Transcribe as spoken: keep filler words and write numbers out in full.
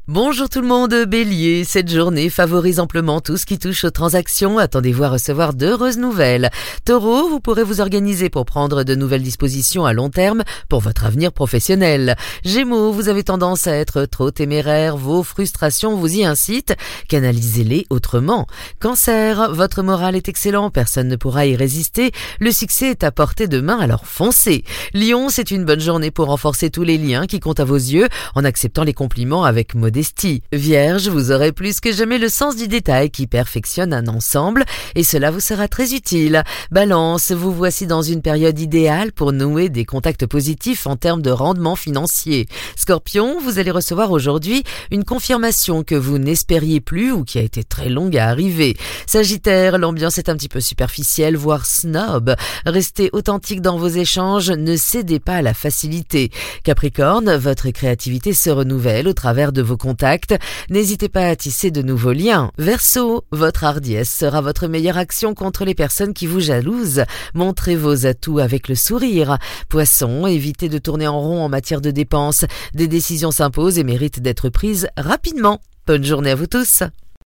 Bonjour tout le monde, Bélier, cette journée favorise amplement tout ce qui touche aux transactions, attendez-vous à recevoir d'heureuses nouvelles. Taureau, vous pourrez vous organiser pour prendre de nouvelles dispositions à long terme pour votre avenir professionnel. Gémeaux, vous avez tendance à être trop téméraire, vos frustrations vous y incitent, canalisez-les autrement. Cancer, votre morale est excellent, personne ne pourra y résister, le succès est à portée de main, alors foncez. Lion, c'est une bonne journée pour renforcer tous les liens qui comptent à vos yeux en acceptant les compliments avec modestie. Vierge, vous aurez plus que jamais le sens du détail qui perfectionne un ensemble et cela vous sera très utile. Balance, vous voici dans une période idéale pour nouer des contacts positifs en termes de rendement financier. Scorpion, vous allez recevoir aujourd'hui une confirmation que vous n'espériez plus ou qui a été très longue à arriver. Sagittaire, l'ambiance est un petit peu superficielle, voire snob. Restez authentique dans vos échanges, ne cédez pas à la facilité. Capricorne, votre créativité se renouvelle au travers de vos contacts, n'hésitez pas à tisser de nouveaux liens. Verseau, votre hardiesse sera votre meilleure action contre les personnes qui vous jalousent. Montrez vos atouts avec le sourire. Poisson, évitez de tourner en rond en matière de dépenses. Des décisions s'imposent et méritent d'être prises rapidement. Bonne journée à vous tous.